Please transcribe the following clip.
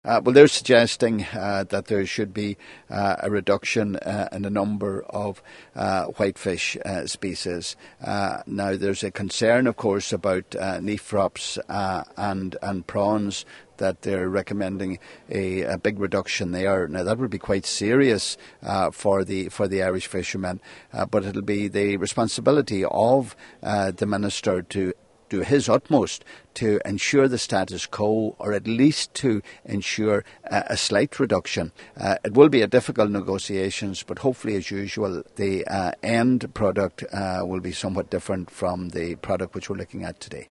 Well, they're suggesting that there should be a reduction in the number of whitefish species. Now, there's a concern, of course, about nephrops and prawns, that they're recommending a big reduction there. Now, that would be quite serious for the Irish fishermen, but it'll be the responsibility of the Minister to do his utmost to ensure the status quo, or at least to ensure a slight reduction. It will be a difficult negotiations, but hopefully, as usual, the end product will be somewhat different from the product which we're looking at today.